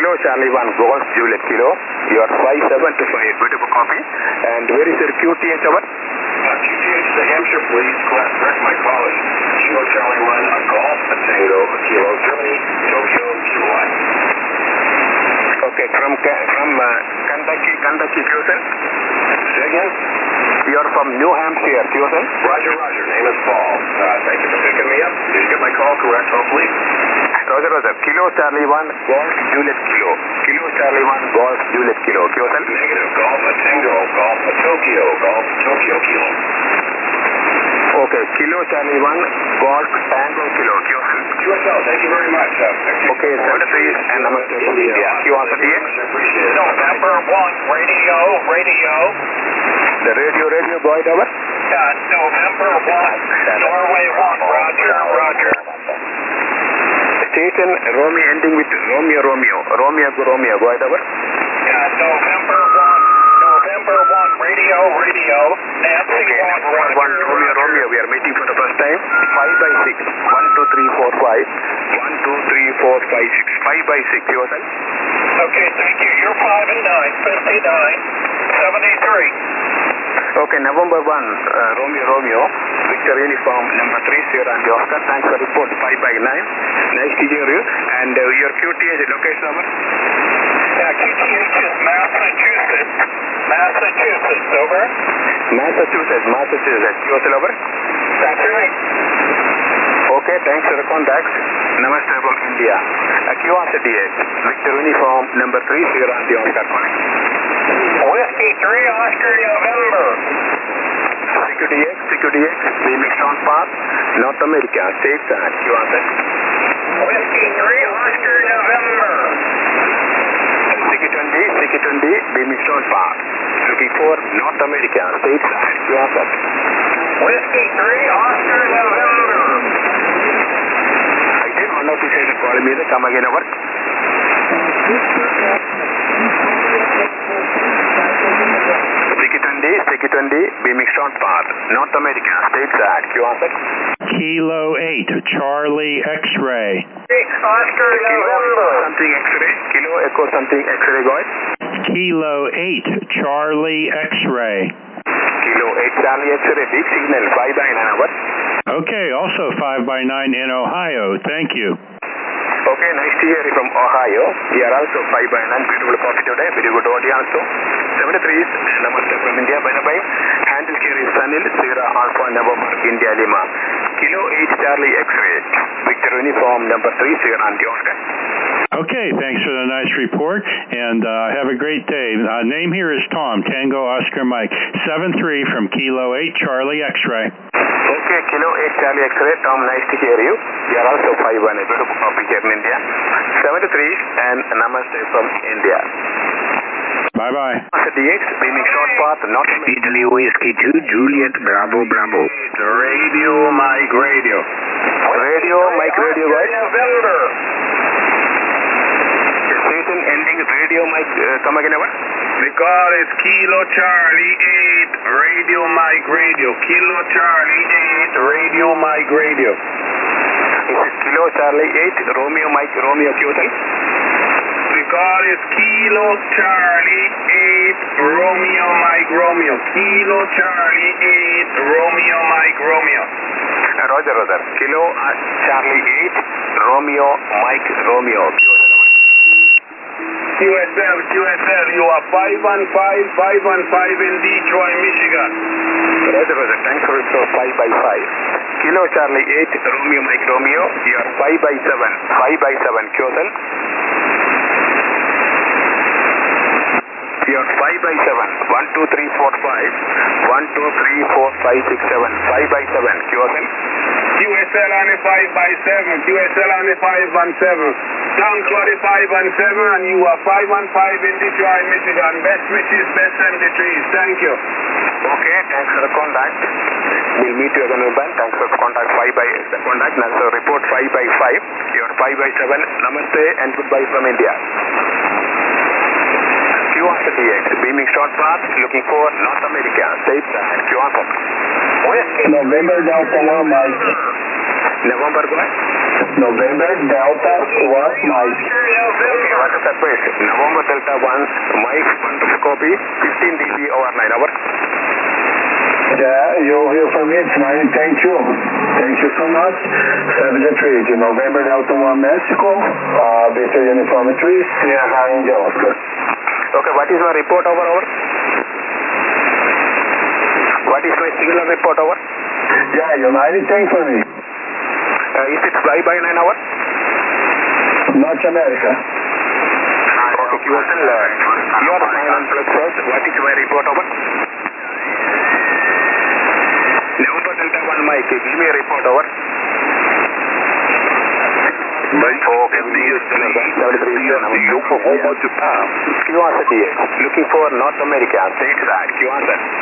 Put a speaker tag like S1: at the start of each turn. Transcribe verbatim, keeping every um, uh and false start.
S1: Kilo Charlie one Golf Juliet Kilo. You are five seven two five. Beautiful copy. And where is your Q T H over?
S2: Uh, Q T H New Hampshire, please. Class direct my call is Kilo Charlie one, a Golf, a Tango, a Kilo, Germany, Tokyo, July.
S1: Okay, from from uh, Kentucky, Kentucky, Houston.
S2: Say again?
S1: You are from New Hampshire, Houston.
S2: Roger, Roger. Name is Paul. Uh, thank you for picking me up. Did you get my call correct, hopefully?
S1: Roger, Roger. Kilo Charlie one Golf Juliet Kilo. Kilo Charlie one Golf Juliet Kilo. Houston.
S2: Negative. Golf, a Tango, Golf, a Tokyo, Golf, Tokyo, Kilo.
S1: Okay, Kilo Charlie one Golf Tango Kilo. Houston.
S2: Q S L, thank you very much. Uh,
S1: okay, seventy-three and Namaste from India. Q answer T X.
S2: Appreciate it.
S3: November one, radio, radio.
S1: The radio, radio, go ahead over.
S3: Uh, November one, Norway one, Roger, Roger.
S1: Station Romeo ending with Romeo, Romeo. Romeo, Romeo, go ahead over.
S3: Uh, November one, November one, radio, radio. Nancy
S1: Okay,
S3: one,
S1: November one, Romeo, Romeo. We are meeting for the first time. five by six. one, two, three, four, five. one, two, three, four, five, six. five by six, yourself.
S3: Okay, thank you. You're five and nine, fifty-nine, seventy-three.
S1: Okay, November one, uh, Romeo, Romeo, Victor Uniform, number three, Sierra and Oscar. Thanks for report, five by nine. Nice to hear you. And uh, your Q T H location number?
S3: Yeah, Q T H is Massachusetts. Massachusetts, over.
S1: Massachusetts, Massachusetts. You also over?
S3: That's right.
S1: Okay, thanks for the contacts. Namaste from India. Uh, Q answer T H, Victor Uniform, number three, Sierra and Oscar calling.
S3: Whiskey three, Oscar, November.
S1: C Q D X, C Q D X, the Mixon Path, North America, states and Q answer.
S3: Whiskey three, Oscar, November.
S1: C Q twenty, C Q twenty, the Mixon Path, looking for North America, states and Q answer.
S3: Whiskey three, Oscar, November.
S1: I did one of you say the call me, come again over. C Q twenty, B Mixon Path, North America, states at Q answer.
S4: Kilo eight, Charlie X-ray.
S3: Oscar, November.
S1: Something X-ray, Kilo Echo something X-ray, go ahead.
S4: Kilo eight, Charlie X-ray.
S1: Kilo eight, Charlie X-ray, big signal, five by nine, over.
S4: Okay, also five by nine in Ohio. Thank you.
S1: Okay, nice to hear you from Ohio. We are also five by nine, beautiful coffee today, very good audio also. seventy-three is Namaste from India, by the way. Handle here is Sanil, Sierra Alpha, November, India, Lima. Kilo eight, Charlie X-ray, Victor Uniform, number three, Sierra and Oscar.
S4: Okay, thanks for the nice report, and uh, have a great day. Uh, name here is Tom, Tango Oscar Mike, seven three from Kilo eight, Charlie X-ray.
S1: Okay, Kilo eight, Charlie X-ray, Tom, nice to hear you. We are also five one, a beautiful copy here in India. seventy-three and Namaste from India.
S4: Bye-bye.
S1: D X, beaming short path, not
S2: Italy Whiskey two, Juliet, Bravo, Bravo. Radio, Mike, Radio.
S1: Radio, Mike, Radio, right?
S3: November.
S1: Station ending Radio, Mike, uh, come again, over?
S2: The call is Kilo Charlie eight, Radio, Mike, Radio. Kilo Charlie eight, Radio, Mike, Radio.
S1: This is Kilo Charlie eight, Romeo, Mike, Romeo, Houston.
S2: The call is Kilo Charlie eight, Romeo, Mike, Romeo. Kilo Charlie eight, Romeo, Mike, Romeo.
S1: Uh, Roger, Roger. Kilo uh, Charlie eight, Romeo, Mike, Romeo.
S2: Q S L, Q S L, you are five one five, five one five in Detroit, Michigan.
S1: Roger, Roger. Thanks for it. So five by five. Kilo Charlie eight, Romeo, Mike, Romeo. You are five by seven. five by seven, Q S L. You are five by seven. one, two, three, four, five. one, two, three, four, five, six, seven. five by seven, Q S L.
S2: Q S L on the five by seven. Q S L on the five one seven. Down to the five one seven, and you are five one five in Detroit, Michigan. Best wishes, best seventy-threes. Thank you.
S1: Okay, thanks for the contact. We'll meet you again, Urban. Thanks for the contact. five by the contact. Now, so report five by five. You are five by seven. Namaste and goodbye from India. Q answer T X, beaming short path, looking for North America, states and Q answer.
S3: Whiskey.
S5: November Delta one, Mike.
S1: November, go ahead.
S5: November Delta one, Mike.
S3: Oscar,
S1: Okay, what is advice? November Delta one, Mike, wonderful copy, fifteen D B over nine hour.
S5: Yeah, you'll hear from me. It's nine. Thank you. Thank you so much. seventy-three to November Delta one, Mexico. Uh, Victor Uniform three, Sierra India Oscar.
S1: Okay, what is my report over over? What is my signal report over?
S5: Yeah, United, thanks for me.
S1: Uh, is it fly by nine hour?
S5: North America.
S1: Okay, Q S L, uh, you are fine on plus first. What is my report over? November Delta one, Mike, give me a report over. Okay, C S T, Oklahoma, Japan. Q S L, looking for North America, stateside, Q S L.